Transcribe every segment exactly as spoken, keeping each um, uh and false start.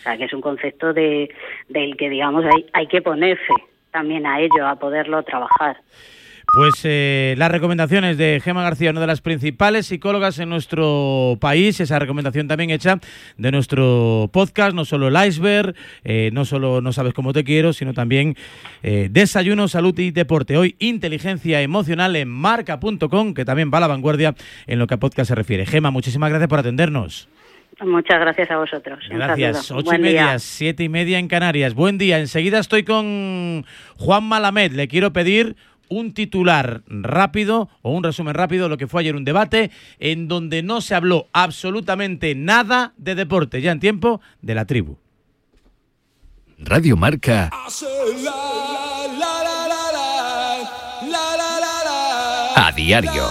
sea, que es un concepto de del que, digamos, hay, hay que ponerse también a ello, a poderlo trabajar. Pues eh, las recomendaciones de Gemma García, una de las principales psicólogas en nuestro país, esa recomendación también hecha de nuestro podcast, no solo el iceberg, eh, no solo No sabes cómo te quiero, sino también eh, Desayuno, Salud y Deporte. Hoy, inteligencia emocional en marca punto com, que también va a la vanguardia en lo que a podcast se refiere. Gemma, muchísimas gracias por atendernos. Muchas gracias a vosotros. Gracias. Ocho y media, día. siete y media en Canarias. Buen día. Enseguida estoy con Juan Malamed. Le quiero pedir un titular rápido o un resumen rápido de lo que fue ayer un debate en donde no se habló absolutamente nada de deporte, ya en tiempo de La Tribu. Radio Marca. A diario.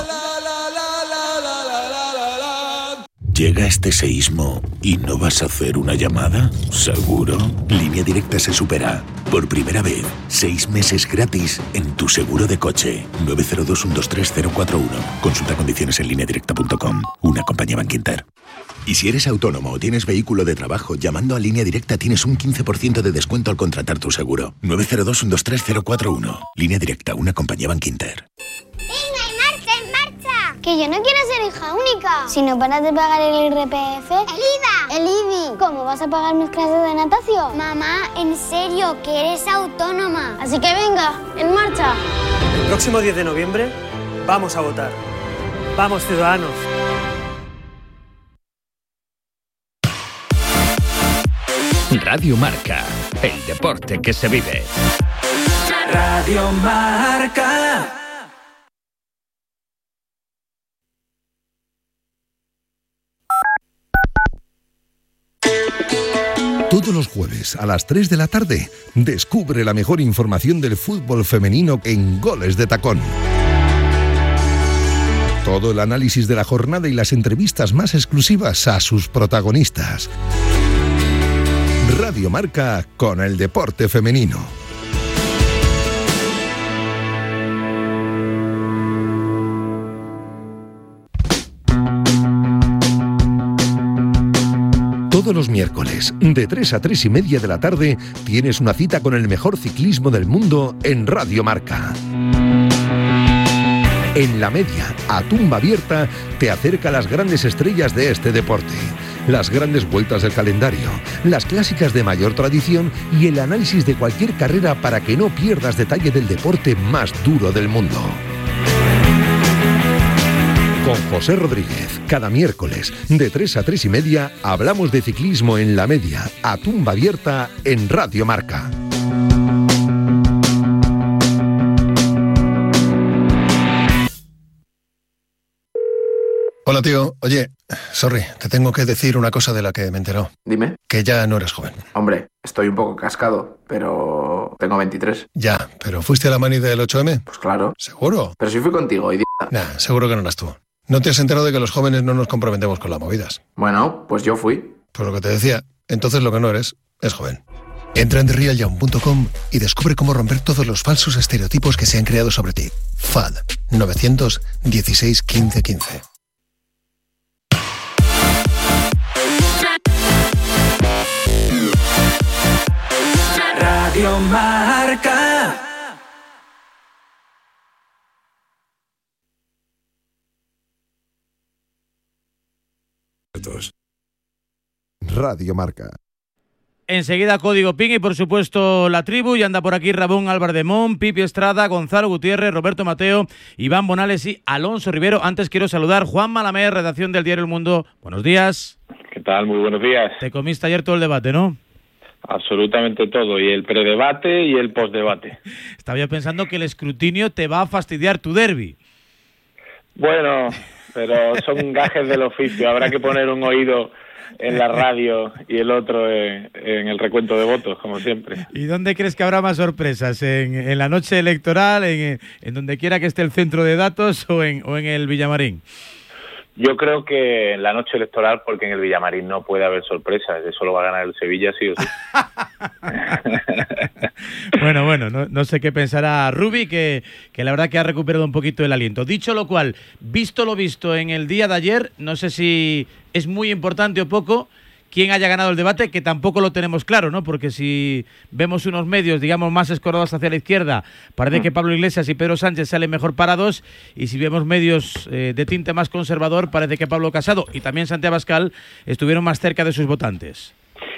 ¿Llega este seísmo y no vas a hacer una llamada? ¿Seguro? Línea Directa se supera. Por primera vez, seis meses gratis en tu seguro de coche. nueve cero dos, uno dos tres, cero cuatro uno. Consulta condiciones en línea directa punto com. Una compañía Bankinter. Y si eres autónomo o tienes vehículo de trabajo, llamando a Línea Directa tienes un quince por ciento de descuento al contratar tu seguro. nueve cero dos, uno dos tres, cero cuatro uno. Línea Directa, una compañía Bankinter. Que yo no quiero ser hija única. Si no paras de pagar el I R P F... ¡El I V A! ¡El I B I! ¿Cómo vas a pagar mis clases de natación? Mamá, en serio, que eres autónoma. Así que venga, en marcha. El próximo diez de noviembre vamos a votar. ¡Vamos, ciudadanos! Radio Marca, el deporte que se vive. Radio Marca. Todos los jueves a las tres de la tarde, descubre la mejor información del fútbol femenino en Goles de Tacón. Todo el análisis de la jornada y las entrevistas más exclusivas a sus protagonistas. Radio Marca con el deporte femenino. Todos los miércoles, de tres a tres y media de la tarde, tienes una cita con el mejor ciclismo del mundo en Radio Marca. En la media, a tumba abierta, te acerca a las grandes estrellas de este deporte, las grandes vueltas del calendario, las clásicas de mayor tradición y el análisis de cualquier carrera para que no pierdas detalle del deporte más duro del mundo. Con José Rodríguez, cada miércoles, de tres a tres y media, hablamos de ciclismo en la media, a tumba abierta, en Radio Marca. Hola, tío. Oye, sorry, te tengo que decir una cosa de la que me enteró. Dime. Que ya no eres joven. Hombre, estoy un poco cascado, pero tengo veintitrés. Ya, pero ¿fuiste a la mani del ocho eme? Pues claro. ¿Seguro? Pero si fui contigo, idiota. Nah, seguro que no eras tú. ¿No te has enterado de que los jóvenes no nos comprometemos con las movidas? Bueno, pues yo fui. Pues lo que te decía, entonces lo que no eres es joven. Entra en the real young punto com y descubre cómo romper todos los falsos estereotipos que se han creado sobre ti. F A D nueve uno seis, quince, quince. Radio Marca. Radio Marca. Enseguida Código Ping y por supuesto La Tribu, y anda por aquí Ramón Albardemón, Pipi Estrada, Gonzalo Gutiérrez, Roberto Mateo, Iván Bonales y Alonso Rivero. Antes quiero saludar Juan Malamed, redacción del diario El Mundo. Buenos días. ¿Qué tal? Muy buenos días. Te comiste ayer todo el debate, ¿no? Absolutamente todo, y el predebate y el postdebate. Estaba yo pensando que el escrutinio te va a fastidiar tu derbi. Bueno, pero son gajes del oficio, habrá que poner un oído en la radio y el otro en, en el recuento de votos, como siempre. ¿Y dónde crees que habrá más sorpresas? ¿En, en la noche electoral, en, en donde quiera que esté el centro de datos o en, o en el Villamarín? Yo creo que en la noche electoral, porque en el Villamarín no puede haber sorpresas, eso lo va a ganar el Sevilla sí o sí. Bueno, bueno, no, no sé qué pensará Rubi, que, que la verdad que ha recuperado un poquito el aliento. Dicho lo cual, visto lo visto en el día de ayer, no sé si es muy importante o poco quién haya ganado el debate, que tampoco lo tenemos claro, ¿no? Porque si vemos unos medios, digamos, más escorados hacia la izquierda, parece que Pablo Iglesias y Pedro Sánchez salen mejor parados, y si vemos medios eh, de tinte más conservador, parece que Pablo Casado y también Santiago Abascal estuvieron más cerca de sus votantes.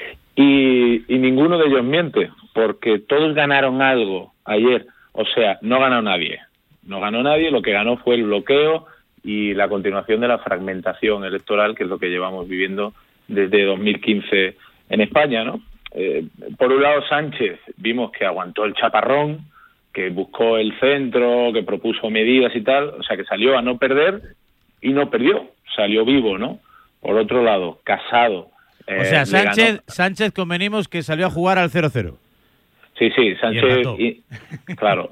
Y, y ninguno de ellos miente, porque todos ganaron algo ayer. O sea, no ganó nadie. No ganó nadie, lo que ganó fue el bloqueo y la continuación de la fragmentación electoral, que es lo que llevamos viviendo desde dos mil quince en España, ¿no? Eh, por un lado, Sánchez, vimos que aguantó el chaparrón, que buscó el centro, que propuso medidas y tal, o sea, que salió a no perder y no perdió, salió vivo, ¿no? Por otro lado, Casado. Eh, o sea, Sánchez, Sánchez convenimos que salió a jugar al cero cero. Sí, sí, Sánchez, y, claro,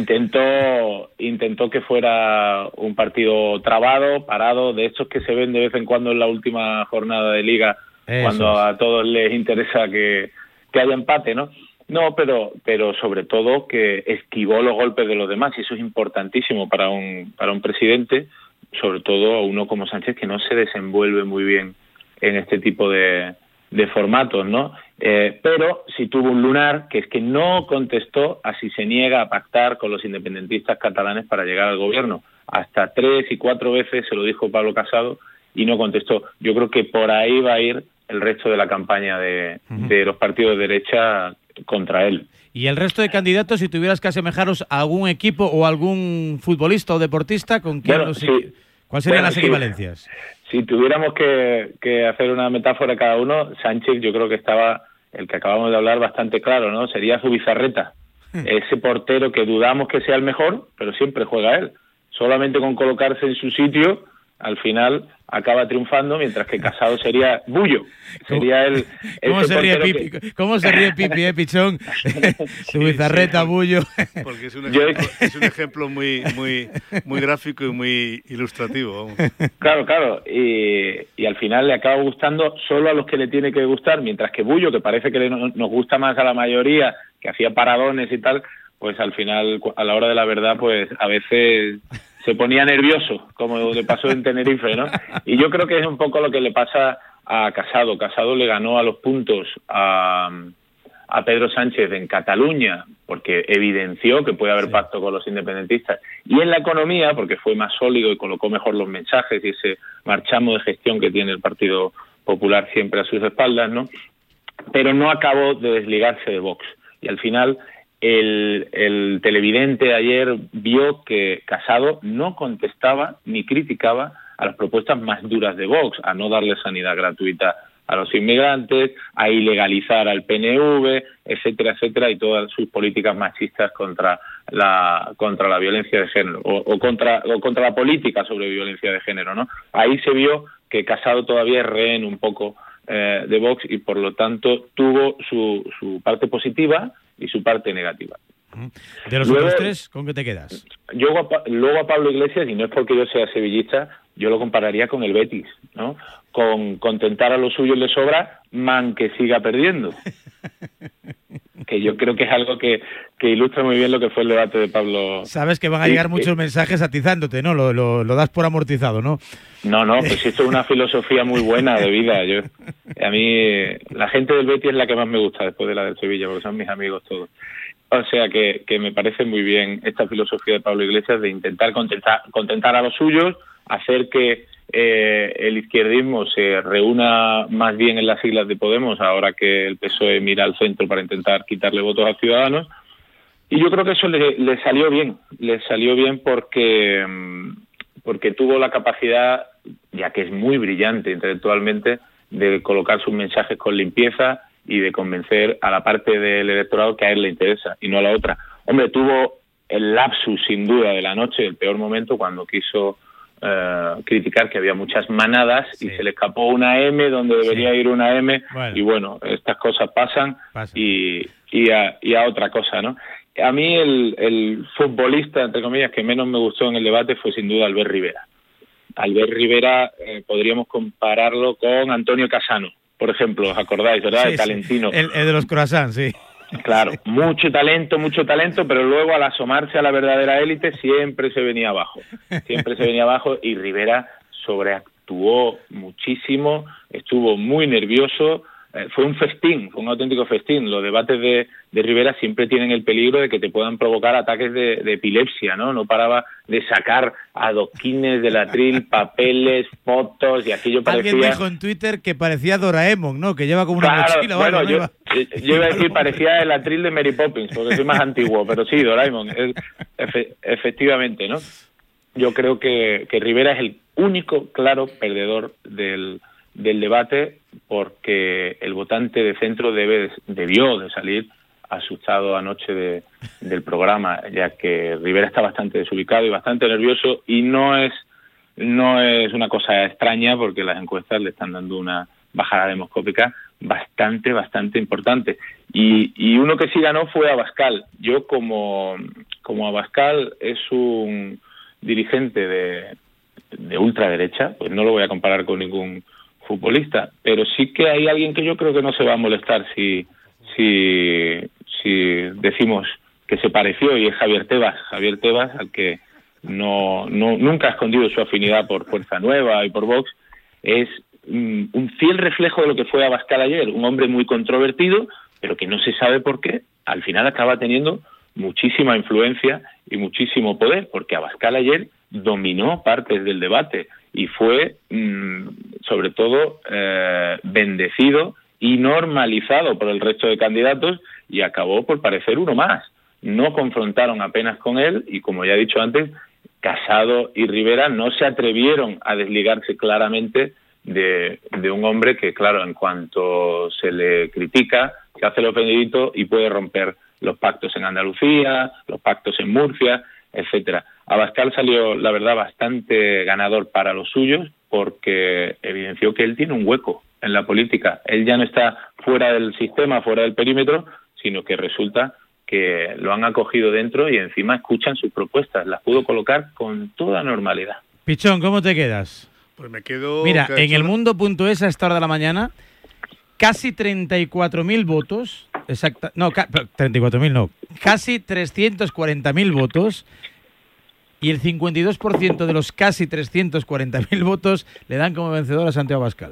intentó intentó que fuera un partido trabado, parado, de estos que se ven de vez en cuando en la última jornada de Liga, eso cuando es. A todos les interesa que, que haya empate, ¿no? No, pero pero sobre todo que esquivó los golpes de los demás, y eso es importantísimo para un para un presidente, sobre todo a uno como Sánchez, que no se desenvuelve muy bien en este tipo de, de formatos, ¿no? Eh, pero sí tuvo un lunar, que es que no contestó a si se niega a pactar con los independentistas catalanes para llegar al gobierno. Hasta tres y cuatro veces se lo dijo Pablo Casado y no contestó. Yo creo que por ahí va a ir el resto de la campaña de, uh-huh. de los partidos de derecha contra él. ¿Y el resto de candidatos, si tuvieras que asemejaros a algún equipo o algún futbolista o deportista, con quién bueno, los... sí. ¿Cuáles serían bueno, las equivalencias? Sí. Si tuviéramos que, que hacer una metáfora cada uno, Sánchez yo creo que estaba, el que acabamos de hablar, bastante claro, ¿no? Sería su Bizarreta, ese portero que dudamos que sea el mejor, pero siempre juega él. Solamente con colocarse en su sitio, al final acaba triunfando, mientras que Casado sería Bullo. Sería el, ¿Cómo, se ríe Pipi? Que... ¿Cómo se ríe Pipi, eh, Pichón? Su Bizarreta, sí, Bullo. Porque es un ejemplo, es un ejemplo muy, muy, muy gráfico y muy ilustrativo. Vamos. Claro, claro. Y, y al final le acaba gustando solo a los que le tiene que gustar, mientras que Bullo, que parece que le, nos gusta más a la mayoría, que hacía paradones y tal, pues al final, a la hora de la verdad, pues a veces se ponía nervioso, como le pasó en Tenerife, ¿no? Y yo creo que es un poco lo que le pasa a Casado. Casado le ganó a los puntos a, a Pedro Sánchez en Cataluña, porque evidenció que puede haber sí. pacto con los independentistas. Y en la economía, porque fue más sólido y colocó mejor los mensajes y ese marchamo de gestión que tiene el Partido Popular siempre a sus espaldas, ¿no? Pero no acabó de desligarse de Vox. Y al final... El, el televidente ayer vio que Casado no contestaba ni criticaba a las propuestas más duras de Vox, a no darle sanidad gratuita a los inmigrantes, a ilegalizar al P N V, etcétera, etcétera, y todas sus políticas machistas contra la contra la violencia de género, o, o contra o contra la política sobre violencia de género, ¿no? Ahí se vio que Casado todavía es rehén un poco eh, de Vox y por lo tanto tuvo su, su parte positiva y su parte negativa. De los luego, otros tres, ¿con qué te quedas? Yo luego a Pablo Iglesias, y no es porque yo sea sevillista, yo lo compararía con el Betis, ¿no? Con contentar a los suyos le sobra, man que siga perdiendo. Que yo creo que es algo que, que ilustra muy bien lo que fue el debate de Pablo. Sabes que van a llegar sí, muchos sí. mensajes atizándote, ¿no? Lo, lo, lo das por amortizado, ¿no? No, no, pues esto es una filosofía muy buena de vida. Yo, a mí, la gente del Betis es la que más me gusta después de la del Sevilla, porque son mis amigos todos. O sea que, que me parece muy bien esta filosofía de Pablo Iglesias de intentar contentar, contentar a los suyos, hacer que eh, el izquierdismo se reúna más bien en las siglas de Podemos, ahora que el P S O E mira al centro para intentar quitarle votos a Ciudadanos. Y yo creo que eso le, le salió bien, le salió bien porque, porque tuvo la capacidad, ya que es muy brillante intelectualmente, de colocar sus mensajes con limpieza y de convencer a la parte del electorado que a él le interesa y no a la otra. Hombre, tuvo el lapsus sin duda de la noche, el peor momento, cuando quiso eh, criticar que había muchas manadas sí. y se le escapó una M donde debería sí. ir una M bueno. y bueno, estas cosas pasan Pasa. y, y, a, y a otra cosa, ¿no? A mí el, el futbolista, entre comillas, que menos me gustó en el debate fue sin duda Albert Rivera. Albert Rivera eh, podríamos compararlo con Antonio Casano, por ejemplo, ¿os acordáis, verdad? Sí, el talentino. Sí. El, el de los croissants, sí. Claro, mucho talento, mucho talento, pero luego al asomarse a la verdadera élite siempre se venía abajo. Siempre se venía abajo y Rivera sobre, actuó muchísimo, estuvo muy nervioso, eh, fue un festín, fue un auténtico festín. Los debates de, de Rivera siempre tienen el peligro de que te puedan provocar ataques de, de epilepsia, ¿no? No paraba de sacar adoquines del atril, papeles, fotos, y aquello parecía... Alguien dijo en Twitter que parecía Doraemon, ¿no? Que lleva como una claro, mochila. Bueno, ¿no? yo, Iba... yo iba a decir, parecía el atril de Mary Poppins, porque soy más antiguo, pero sí, Doraemon, es, efe, efectivamente, ¿no? Yo creo que, que Rivera es el único claro perdedor del, del debate, porque el votante de centro debe debió de salir asustado anoche de, del programa, ya que Rivera está bastante desubicado y bastante nervioso, y no es no es una cosa extraña, porque las encuestas le están dando una bajada demoscópica bastante, bastante importante. Y, y uno que sí ganó fue Abascal. Yo, como, como Abascal es un dirigente de, de ultraderecha, pues no lo voy a comparar con ningún futbolista, pero sí que hay alguien que yo creo que no se va a molestar si si si decimos que se pareció, y es Javier Tebas. Javier Tebas, al que no, no nunca ha escondido su afinidad por Fuerza Nueva y por Vox, es un, un fiel reflejo de lo que fue Abascal ayer, un hombre muy controvertido, pero que no se sabe por qué, al final acaba teniendo muchísima influencia y muchísimo poder, porque Abascal ayer dominó partes del debate y fue, mmm, sobre todo, eh, bendecido y normalizado por el resto de candidatos, y acabó por parecer uno más. No confrontaron apenas con él, y como ya he dicho antes, Casado y Rivera no se atrevieron a desligarse claramente de, de un hombre que, claro, en cuanto se le critica, se hace el ofendidito y puede romper los pactos en Andalucía, los pactos en Murcia, etcétera. Abascal salió, la verdad, bastante ganador para los suyos, porque evidenció que él tiene un hueco en la política. Él ya no está fuera del sistema, fuera del perímetro, sino que resulta que lo han acogido dentro y encima escuchan sus propuestas. Las pudo colocar con toda normalidad. Pichón, ¿cómo te quedas? Pues me quedo... Mira, en el mundo punto es a esta hora de la mañana, casi treinta y cuatro mil votos, exacta, no, ca, treinta y cuatro mil no, casi trescientos cuarenta mil votos, y el cincuenta y dos por ciento de los casi trescientos cuarenta mil votos le dan como vencedor a Santiago Abascal.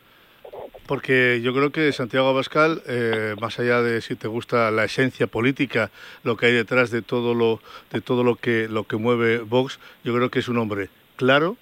Porque yo creo que Santiago Abascal, eh, más allá de si te gusta la esencia política, lo que hay detrás de todo lo de todo lo que lo que mueve Vox, yo creo que es un hombre claro,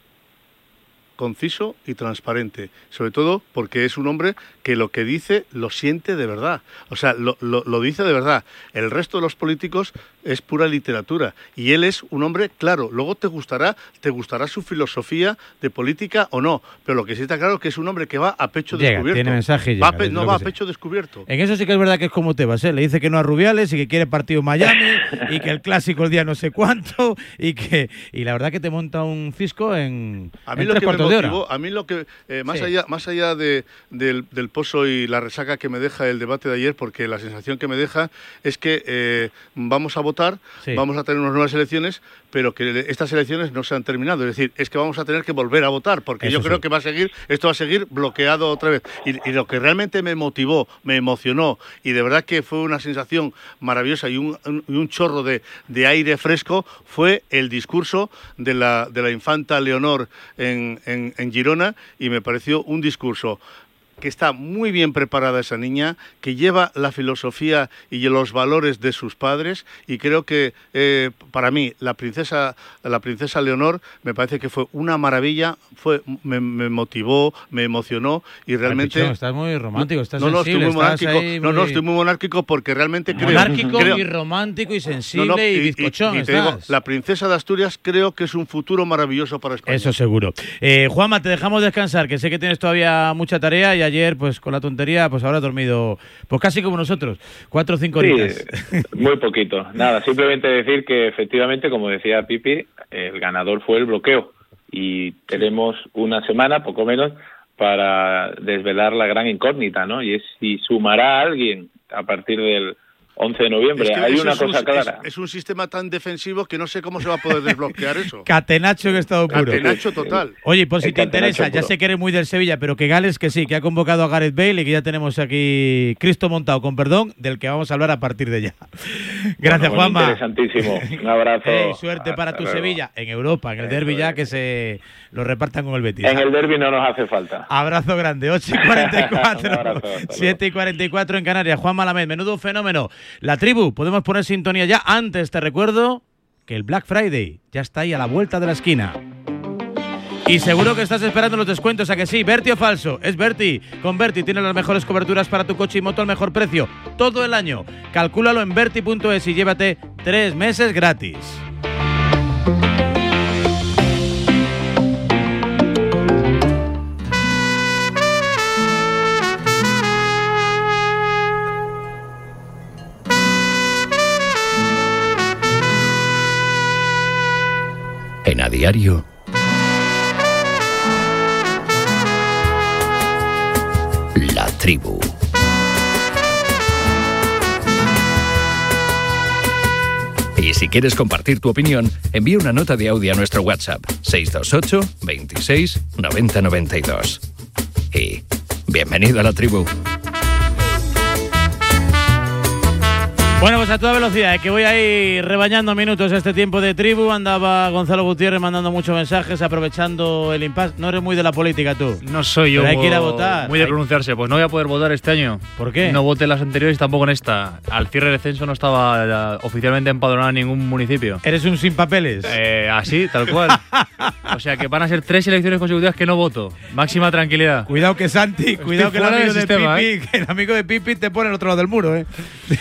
conciso y transparente, sobre todo porque es un hombre que lo que dice lo siente de verdad, o sea, lo, lo, lo dice de verdad. El resto de los políticos es pura literatura, y él es un hombre claro. Luego te gustará, te gustará su filosofía de política o no, pero lo que sí está claro es que es un hombre que va a pecho llega, descubierto. Tiene mensaje y llega, llega, va pe, no va a sea. pecho descubierto. En eso sí que es verdad que es como Tebas, ¿eh? Le dice que no a Rubiales y que quiere partido en Miami y que el clásico el día no sé cuánto, y que y la verdad que te monta un cisco en, a mí en lo tres que me cuartos de hora. motivó, a mí lo que eh, más sí. allá más allá de, del, del pozo y la resaca que me deja el debate de ayer, porque la sensación que me deja es que eh, vamos a votar, sí. vamos a tener unas nuevas elecciones, pero que estas elecciones no se han terminado. Es decir, es que vamos a tener que volver a votar, porque Eso yo creo sí. que va a seguir, esto va a seguir bloqueado otra vez. Y, y lo que realmente me motivó, me emocionó, y de verdad que fue una sensación maravillosa y un, un, un chorro de, de aire fresco, fue el discurso de la, de la infanta Leonor en, en, en Girona, y me pareció un discurso que está muy bien preparada esa niña, que lleva la filosofía y los valores de sus padres, y creo que eh, para mí la princesa la princesa Leonor me parece que fue una maravilla, fue me, me motivó, me emocionó, y realmente... Pichón, estás muy romántico, estás no, no, sensible, estoy muy monárquico, muy... no, no, estoy muy monárquico porque realmente creo... Monárquico creo, y romántico y sensible no, no, y, y bizcochón y, y te digo, la princesa de Asturias creo que es un futuro maravilloso para España. Eso seguro. Eh, Juanma, te dejamos descansar, que sé que tienes todavía mucha tarea, y ayer, pues con la tontería, pues ahora has dormido, pues casi como nosotros, cuatro o cinco horitas. Sí, muy poquito. Nada, simplemente decir que efectivamente, como decía Pipi, el ganador fue el bloqueo, y tenemos una semana, poco menos, para desvelar la gran incógnita, ¿no? Y es si sumará a alguien a partir del once de noviembre. Es que Hay eso una es un, cosa clara. Es, es un sistema tan defensivo que no sé cómo se va a poder desbloquear eso. Catenacho en estado puro. Catenacho total. Oye, por si El te interesa, catenacho ya puro. sé que eres muy del Sevilla, pero que Gales que sí, que ha convocado a Gareth Bale y que ya tenemos aquí Cristo montado, con perdón, del que vamos a hablar a partir de ya. Gracias, Bueno, Juanma. Interesantísimo. Un abrazo. Ey, suerte para tu Hasta luego. Sevilla en Europa, en el Eso derbi ya es. que se lo repartan con el Betis. En el derbi no nos hace falta. Abrazo grande, ocho y cuarenta y cuatro, Un abrazo, hasta siete y cuarenta y cuatro en Canarias. Juan Malamed, menudo fenómeno. La tribu, podemos poner sintonía ya. Antes te recuerdo que el Black Friday ya está ahí a la vuelta de la esquina. Y seguro que estás esperando los descuentos, ¿a que sí? ¿Berti o falso? Es Berti. Con Berti tienes las mejores coberturas para tu coche y moto al mejor precio. Todo el año. Calcúlalo en berti punto es y llévate tres meses gratis. En A Diario, La Tribu. Y si quieres compartir tu opinión, envía una nota de audio a nuestro WhatsApp seis dos ocho, veintiséis, noventa noventa y dos. Y bienvenido a La Tribu. Bueno, pues a toda velocidad, eh, que voy a ir rebañando minutos este tiempo de tribu. Andaba Gonzalo Gutiérrez mandando muchos mensajes, aprovechando el impasse. No eres muy de la política tú. No soy yo. Pero hay que ir a votar. Muy de Hay- pronunciarse. Pues no voy a poder votar este año. ¿Por qué? No voté en las anteriores y tampoco en esta. Al cierre del censo no estaba eh, oficialmente empadronado en ningún municipio. ¿Eres un sin papeles? Eh, así, tal cual. O sea que van a ser tres elecciones consecutivas que no voto. Máxima tranquilidad. Cuidado que Santi, cuidado que el fuera amigo del de sistema, Pipi, ¿eh? que el amigo de Pipi te pone al otro lado del muro, ¿eh?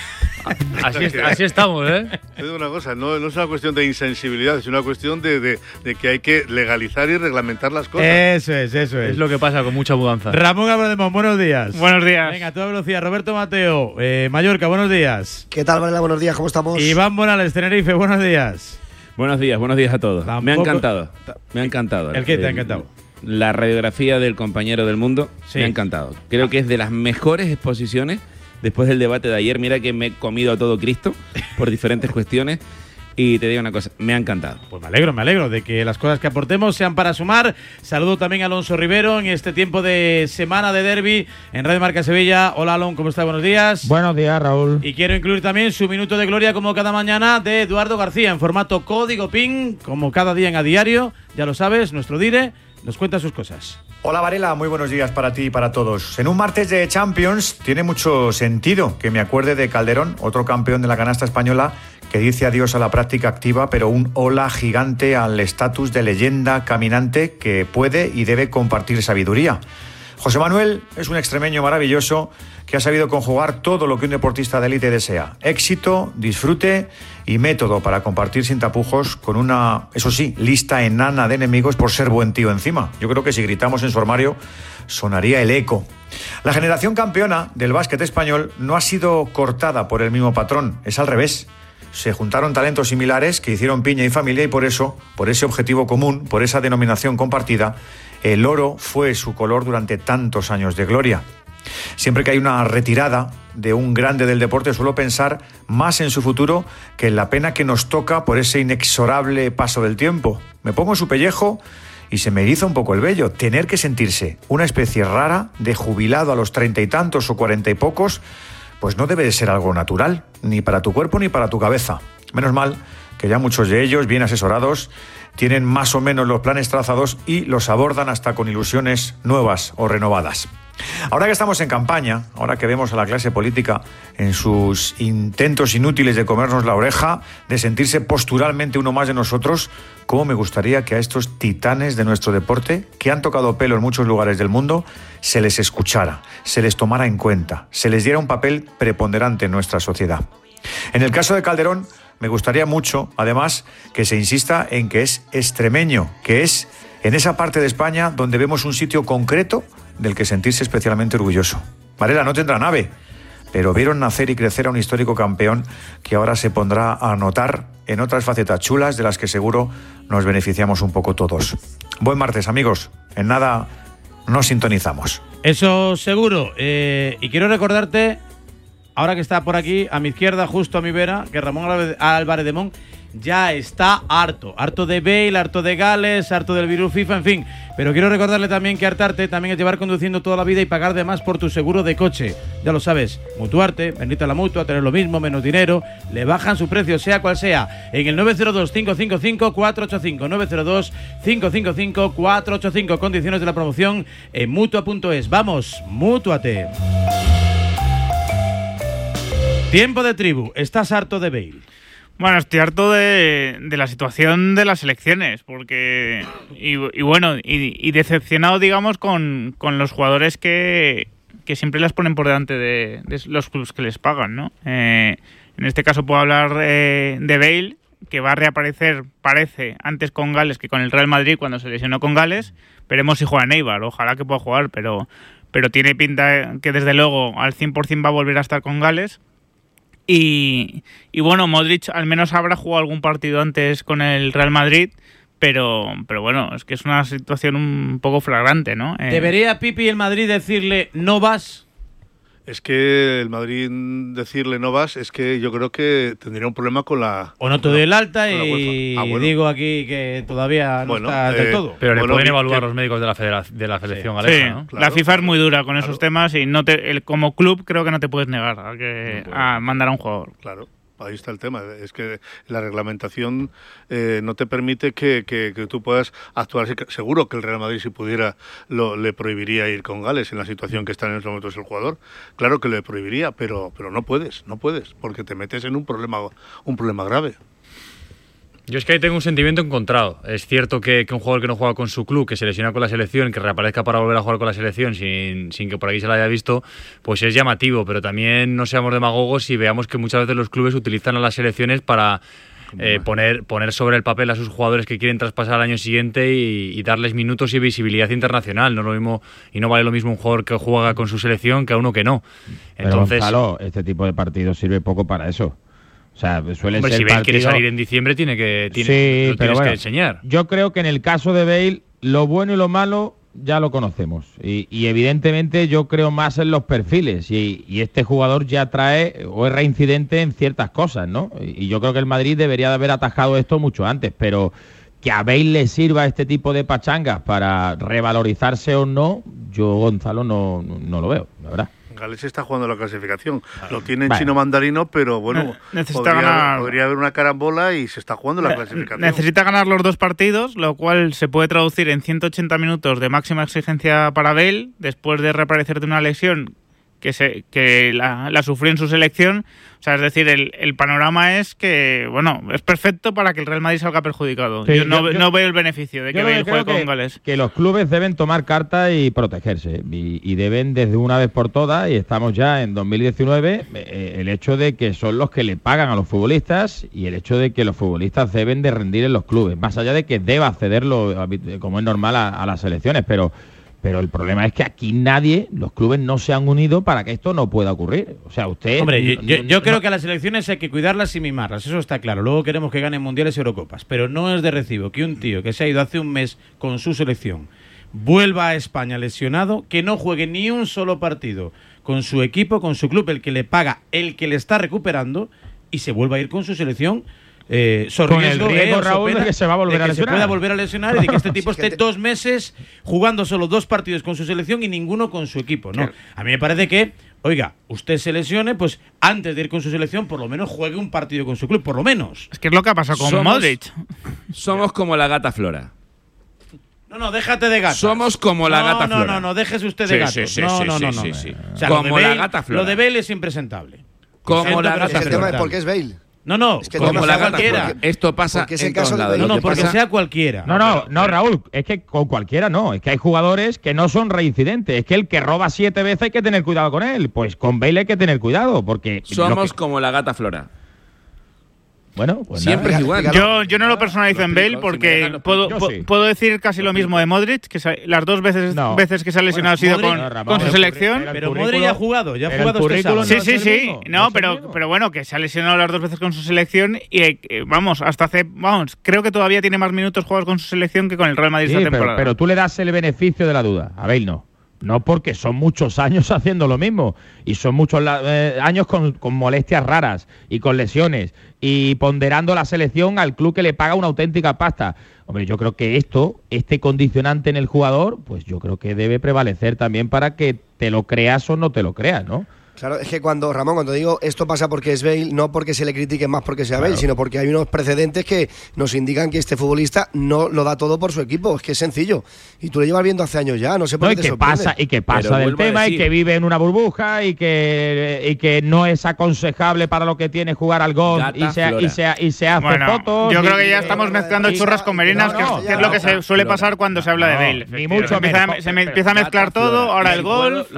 Así, es- así estamos, ¿eh? Te digo una cosa, no, no es una cuestión de insensibilidad, es una cuestión de, de- de que hay que legalizar y reglamentar las cosas. Eso es, eso es. Es lo que pasa con mucha mudanza. Ramón Abrademón, buenos días. Buenos días. Venga, a toda velocidad. Roberto Mateo, eh, Mallorca, buenos días. ¿Qué tal, Varela? Buenos días, ¿cómo estamos? Iván Morales, Tenerife, buenos días. Buenos días, buenos días a todos. Me ha Tampoco- encantado. Me ha encantado. ¿El qué te ha encantado? La radiografía del compañero del mundo Sí. me ha encantado. Creo que es de las mejores exposiciones después del debate de ayer. Mira que me he comido a todo Cristo por diferentes cuestiones. Y te digo una cosa, me ha encantado. Pues me alegro, me alegro de que las cosas que aportemos sean para sumar. Saludo también a Alonso Rivero en este tiempo de semana de derbi en Radio Marca Sevilla. Hola, Alon, ¿cómo está? Buenos días. Buenos días, Raúl. Y quiero incluir también su minuto de gloria, como cada mañana, de Eduardo García, en formato código PIN, como cada día en A Diario. Ya lo sabes, nuestro dire nos cuenta sus cosas. Hola Varela, muy buenos días para ti y para todos. En un martes de Champions tiene mucho sentido que me acuerde de Calderón, otro campeón de la canasta española, que dice adiós a la práctica activa, pero un hola gigante al estatus de leyenda caminante que puede y debe compartir sabiduría. José Manuel es un extremeño maravilloso que ha sabido conjugar todo lo que un deportista de élite desea. Éxito, disfrute y método para compartir sin tapujos con una, eso sí, lista enana de enemigos por ser buen tío encima. Yo creo que si gritamos en su armario sonaría el eco. La generación campeona del básquet español no ha sido cortada por el mismo patrón, es al revés. Se juntaron talentos similares que hicieron piña y familia y por eso, por ese objetivo común, por esa denominación compartida, el oro fue su color durante tantos años de gloria. Siempre que hay una retirada de un grande del deporte suelo pensar más en su futuro que en la pena que nos toca por ese inexorable paso del tiempo. Me pongo en su pellejo y se me eriza un poco el vello. Tener que sentirse una especie rara de jubilado a los treinta y tantos o cuarenta y pocos, pues no debe de ser algo natural, ni para tu cuerpo ni para tu cabeza. Menos mal que ya muchos de ellos, bien asesorados, tienen más o menos los planes trazados y los abordan hasta con ilusiones nuevas o renovadas. Ahora que estamos en campaña, ahora que vemos a la clase política en sus intentos inútiles de comernos la oreja, de sentirse posturalmente uno más de nosotros, cómo me gustaría que a estos titanes de nuestro deporte, que han tocado pelo en muchos lugares del mundo, se les escuchara, se les tomara en cuenta, se les diera un papel preponderante en nuestra sociedad. En el caso de Calderón, me gustaría mucho, además, que se insista en que es extremeño, que es en esa parte de España donde vemos un sitio concreto del que sentirse especialmente orgulloso. Varela no tendrá nave, pero vieron nacer y crecer a un histórico campeón que ahora se pondrá a notar en otras facetas chulas de las que seguro nos beneficiamos un poco todos. Buen martes, amigos. En nada nos sintonizamos. Eso seguro. Eh, y quiero recordarte ahora que está por aquí, a mi izquierda, justo a mi vera, que Ramón Álvarez de Mon ya está harto. Harto de Bale, harto de Gales, harto del virus FIFA, en fin. Pero quiero recordarle también que hartarte también es llevar conduciendo toda la vida y pagar de más por tu seguro de coche. Ya lo sabes, Mutuarte, bendita la Mutua, tener lo mismo, menos dinero, le bajan su precio, sea cual sea, en el nueve cero dos, cinco cinco cinco, cuatro ocho cinco, nueve cero dos, cinco cinco cinco, cuatro ocho cinco, condiciones de la promoción en mutua punto es. Vamos, Mútuate. Tiempo de tribu, ¿estás harto de Bale? Bueno, estoy harto de, de la situación de las elecciones, porque y, y bueno, y, y decepcionado, digamos, con, con los jugadores que, que siempre las ponen por delante de, de los clubes que les pagan, ¿no? Eh, en este caso puedo hablar eh, de Bale, que va a reaparecer, parece, antes con Gales que con el Real Madrid cuando se lesionó con Gales. Veremos si juega en Eibar, ojalá que pueda jugar, pero, pero tiene pinta que desde luego al cien por ciento va a volver a estar con Gales. Y, y bueno, Modric al menos habrá jugado algún partido antes con el Real Madrid, pero, pero bueno, es que es una situación un poco flagrante, ¿no? Eh, ¿Debería Pipi el Madrid decirle no vas? Es que el Madrid decirle no vas, es que yo creo que tendría un problema con la... O no te doy el alta y ah, bueno. digo aquí que todavía no bueno, está eh, del todo. Pero bueno, le pueden evaluar que... los médicos de la, federa- de la selección sí, galesa, sí, ¿no? Claro, la FIFA claro, es muy dura con claro. esos temas y no te, el, como club creo que no te puedes negar a, que, no a mandar a un jugador. Claro. Ahí está el tema, es que la reglamentación eh, no te permite que, que, que tú puedas actuar. Seguro que el Real Madrid, si pudiera, lo, le prohibiría ir con Gales en la situación que está en estos momentos el jugador. Claro que le prohibiría, pero, pero no puedes, no puedes, porque te metes en un problema, un problema grave. Yo es que ahí tengo un sentimiento encontrado. Es cierto que, que un jugador que no juega con su club, que se lesiona con la selección, que reaparezca para volver a jugar con la selección sin, sin que por aquí se la haya visto, pues es llamativo. Pero también no seamos demagogos y veamos que muchas veces los clubes utilizan a las selecciones para eh, poner, poner sobre el papel a sus jugadores que quieren traspasar al año siguiente y, y darles minutos y visibilidad internacional. No lo mismo, y no vale lo mismo un jugador que juega con su selección que a uno que no. Entonces, pero Gonzalo, este tipo de partidos sirve poco para eso. O sea, suele hombre, ser si Bale partido... quiere salir en diciembre, tiene que tiene, sí, lo pero tienes bueno, que enseñar. Yo creo que en el caso de Bale, lo bueno y lo malo ya lo conocemos. Y, y evidentemente yo creo más en los perfiles. Y, y este jugador ya trae o es reincidente en ciertas cosas, ¿no? Y, y yo creo que el Madrid debería de haber atajado esto mucho antes. Pero que a Bale le sirva este tipo de pachangas para revalorizarse o no, yo, Gonzalo, no, no lo veo, la verdad. Gales está jugando la clasificación. Lo tiene en Vale. chino mandarino, pero bueno, Necesita podría, ganar. podría haber una carambola y se está jugando la clasificación. Necesita ganar los dos partidos, lo cual se puede traducir en ciento ochenta minutos de máxima exigencia para Bale, después de reaparecer de una lesión que se que la, la sufrió en su selección. O sea, es decir, el, el panorama es que, bueno, es perfecto para que el Real Madrid salga perjudicado. Sí, yo, no, yo- yo- no veo el beneficio de que Yo Bale creo juegue que, con Gales. que los clubes deben tomar carta y protegerse. Y, y deben desde una vez por todas, y estamos ya en dos mil diecinueve, eh, el hecho de que son los que le pagan a los futbolistas y el hecho de que los futbolistas deben de rendir en los clubes. Más allá de que deba cederlo, como es normal, a, a las selecciones. Pero... Pero el problema es que aquí nadie, los clubes no se han unido para que esto no pueda ocurrir. O sea, usted... Hombre, yo, yo- yo no- creo que a las elecciones hay que cuidarlas y mimarlas, eso está claro. Luego queremos que ganen mundiales y Eurocopas. Pero no es de recibo que un tío que se ha ido hace un mes con su selección vuelva a España lesionado, que no juegue ni un solo partido con su equipo, con su club, el que le paga, el que le está recuperando, y se vuelva a ir con su selección. Eh, so Con el riesgo, riesgo, eh, o so Raúl, de pena que se va a volver de a que lesionar. se pueda volver a lesionar y de que este tipo Sí, que esté te- dos meses jugando solo dos partidos con su selección y ninguno con su equipo. No, a mí me parece que, oiga, usted se lesione, pues antes de ir con su selección, por lo menos juegue un partido con su club, por lo menos. Es que es lo que ha pasado con Somos- Modric. Somos como la gata Flora. No, no, déjate de gatos. Somos como la no, gata no, Flora. No, no, déjese usted de Sí, gatos. sí, sí, no, sí, no, sí, no, sí, no. sí. O sea, Como lo de la Bale- gata Flora. Lo de Bale es impresentable. Como Siento, la pero gata es El tema es impresentable. por qué es Bale. No, no, Es que como no sea pasa cualquiera. porque- Esto pasa porque es el en caso todos de lados. Bale. No, no, Lo que porque pasa- sea cualquiera. No, no, no, Raúl, es que con cualquiera no, es que hay jugadores que no son reincidentes, es que el que roba siete veces hay que tener cuidado con él, pues con Bale hay que tener cuidado, porque... Somos lo que- como la gata Flora. Bueno, pues Siempre nada. es igual. Yo, yo no lo personalizo en Bale explico, si me porque dejan lo puedo, explico. po- Yo sí. puedo decir casi lo mismo de Modric, que se- las dos veces, No. veces que se ha lesionado ha sido Modric- con, No, Ramón, con su el selección. curri- Pero el Modric ya ha currículo- jugado, ya ha pero el jugado este currículo sábado. Sí, no sí, es el sí. mismo, No, no es el pero, mismo. pero bueno, que se ha lesionado las dos veces con su selección y eh, eh, vamos, hasta hace, vamos, creo que todavía tiene más minutos jugados con su selección que con el Real Madrid Sí, esta pero, temporada. pero tú le das el beneficio de la duda, a Bale no. No, porque son muchos años haciendo lo mismo y son muchos eh, años con, con molestias raras y con lesiones y ponderando la selección al club que le paga una auténtica pasta. Hombre, yo creo que esto, este condicionante en el jugador, pues yo creo que debe prevalecer también para que te lo creas o no te lo creas, ¿no? Claro, es que cuando, Ramón, cuando digo esto pasa porque es Bale, no porque se le critique más porque sea claro. Bale, sino porque hay unos precedentes que nos indican que este futbolista no lo da todo por su equipo. Es que es sencillo. Y tú lo llevas viendo hace años ya, no sé por no, qué y te que sorprende. pasa Y que pasa del tema y que vive en una burbuja y que y que no es aconsejable para lo que tiene jugar al golf y se, y, se, y se hace bueno, fotos. Yo y, creo que ya estamos mezclando churras con merinas, no, no, que, que es lo que se suele pasar cuando se habla de Bale. Ni mucho se empieza, se me empieza a mezclar todo, ahora el golf.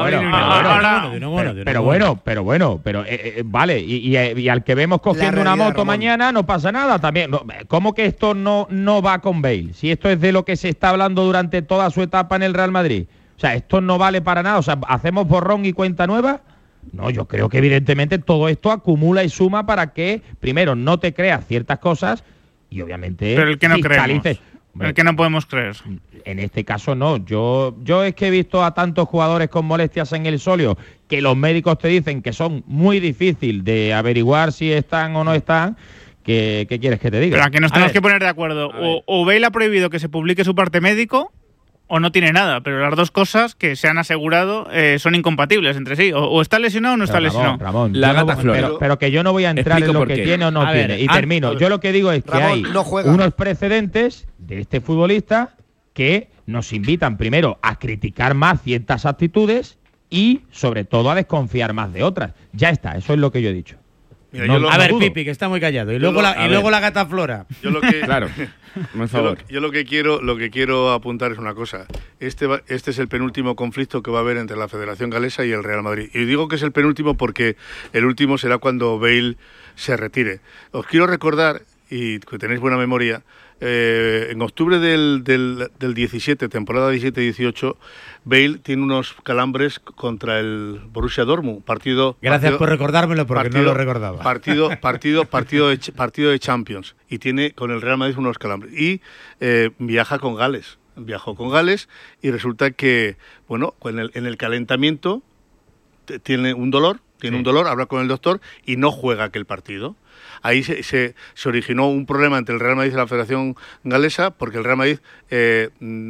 Pero bueno, pero bueno, pero eh, eh, vale, y, y, y al que vemos cogiendo una moto Ramón. mañana no pasa nada también. No, ¿cómo que esto no, no va con Bale? Si esto es de lo que se está hablando durante toda su etapa en el Real Madrid. O sea, esto no vale para nada. O sea, ¿hacemos borrón y cuenta nueva? No, yo creo que evidentemente todo esto acumula y suma para que, primero, no te creas ciertas cosas y obviamente pero el que no fiscalices. creemos. El que no podemos creer. En este caso no. Yo yo es que he visto a tantos jugadores con molestias en el sóleo que los médicos te dicen que son muy difícil de averiguar si están o no están. ¿Qué, qué quieres que te diga? Pero aquí nos tenemos que poner de acuerdo. O, o Bale ha prohibido que se publique su parte médico o no tiene nada. Pero las dos cosas que se han asegurado eh, son incompatibles entre sí. O, o está lesionado o no está pero, lesionado. Ramón, Ramón, la gata no, flora. Pero, pero que yo no voy a entrar en lo que qué. tiene o no a tiene. Ver, y ah, termino. Yo lo que digo es que Ramón, hay no unos precedentes de este futbolista que nos invitan primero a criticar más ciertas actitudes y sobre todo a desconfiar más de otras. Ya está, eso es lo que yo he dicho. Mira, no, yo lo, a ver, dudo. Pipi, que está muy callado. Y luego, lo, la, y luego la gata flora. Yo lo que, claro, por favor. Yo, lo, yo lo que quiero, lo que quiero apuntar es una cosa. Este, va, este es el penúltimo conflicto que va a haber entre la Federación Galesa y el Real Madrid. Y digo que es el penúltimo porque el último será cuando Bale se retire. Os quiero recordar, y que tenéis buena memoria, eh, en octubre del, del, del diecisiete, temporada diecisiete dieciocho, Bale tiene unos calambres contra el Borussia Dortmund, partido... Gracias partido, por recordármelo porque partido, no lo recordaba. Partido, partido, partido, de, partido de Champions, y tiene con el Real Madrid unos calambres. Y eh, viaja con Gales, viajó con Gales y resulta que, bueno, en el, en el calentamiento tiene un dolor, tiene sí. un dolor, habla con el doctor y no juega aquel partido. Ahí se, se, se originó un problema entre el Real Madrid y la Federación Galesa, porque el Real Madrid eh,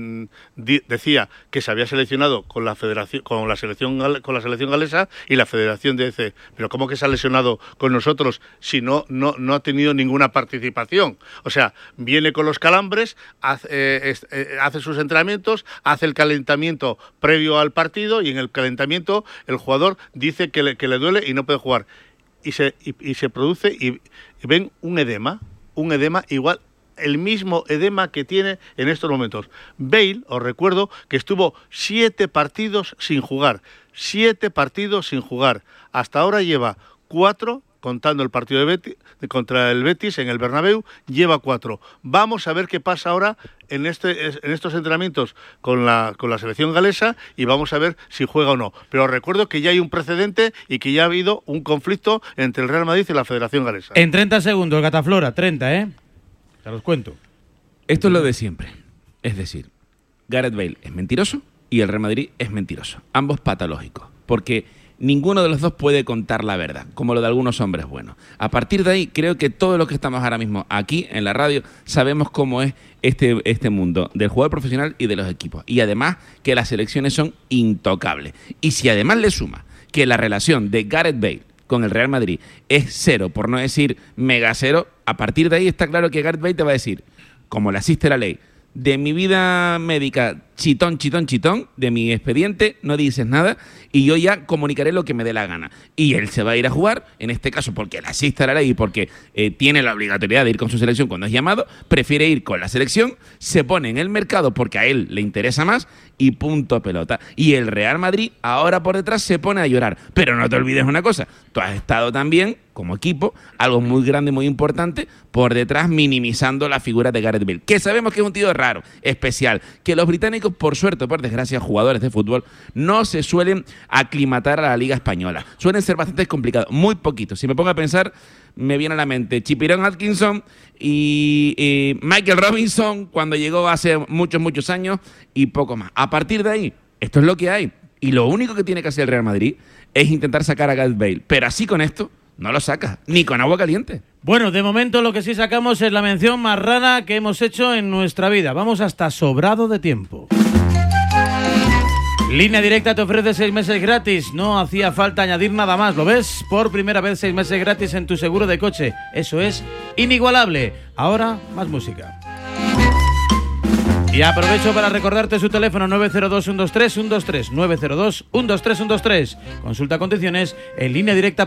di, decía que se había seleccionado con la Federación, con la selección con la selección galesa, y la Federación dice, pero ¿cómo que se ha lesionado con nosotros si no no no ha tenido ninguna participación? O sea, viene con los calambres, hace, eh, eh, hace sus entrenamientos, hace el calentamiento previo al partido y en el calentamiento el jugador dice que le, que le duele y no puede jugar. Y se, y, y se produce y, y ven un edema, un edema igual, el mismo edema que tiene en estos momentos. Bale, os recuerdo que estuvo siete partidos sin jugar, siete partidos sin jugar. Hasta ahora lleva cuatro, contando el partido de Betis, contra el Betis en el Bernabéu, lleva cuatro. Vamos a ver qué pasa ahora en este en estos entrenamientos con la con la selección galesa y vamos a ver si juega o no. Pero recuerdo que ya hay un precedente y que ya ha habido un conflicto entre el Real Madrid y la Federación Galesa. En treinta segundos, Gataflora, treinta, ¿eh? Te los cuento. Esto es lo de siempre. Es decir, Gareth Bale es mentiroso y el Real Madrid es mentiroso. Ambos patológicos. Porque ninguno de los dos puede contar la verdad, como lo de algunos hombres buenos. A partir de ahí, creo que todos los que estamos ahora mismo aquí en la radio sabemos cómo es este, este mundo del jugador profesional y de los equipos. Y además que las selecciones son intocables. Y si además le suma que la relación de Gareth Bale con el Real Madrid es cero, por no decir mega cero, a partir de ahí está claro que Gareth Bale te va a decir, como le asiste la ley, de mi vida médica, chitón, chitón, chitón, de mi expediente, no dices nada y yo ya comunicaré lo que me dé la gana. Y él se va a ir a jugar, en este caso porque le asiste a la ley y porque eh, tiene la obligatoriedad de ir con su selección cuando es llamado, prefiere ir con la selección, se pone en el mercado porque a él le interesa más y punto pelota. Y el Real Madrid ahora por detrás se pone a llorar. Pero no te olvides una cosa, tú has estado también como equipo, algo muy grande, muy importante, por detrás minimizando la figura de Gareth Bale, que sabemos que es un tío raro, especial, que los británicos, por suerte, por desgracia, jugadores de fútbol, no se suelen aclimatar a la Liga Española. Suelen ser bastante complicados, muy poquitos. Si me pongo a pensar, me viene a la mente Chipirón Atkinson y, y Michael Robinson cuando llegó hace muchos, muchos años y poco más. A partir de ahí, Esto es lo que hay. Y lo único que tiene que hacer el Real Madrid es intentar sacar a Gareth Bale. Pero así con esto no lo sacas, ni con agua caliente. Bueno, de momento lo que sí sacamos es la mención más rara que hemos hecho en nuestra vida. Vamos hasta sobrado de tiempo. Línea Directa te ofrece seis meses gratis. No hacía falta añadir nada más. ¿Lo ves? Por primera vez seis meses gratis en tu seguro de coche. Eso es inigualable. Ahora, más música. Y aprovecho para recordarte su teléfono nueve cero dos, uno dos tres, uno dos tres, nueve cero dos, uno dos tres, uno dos tres. Consulta condiciones en línea directa.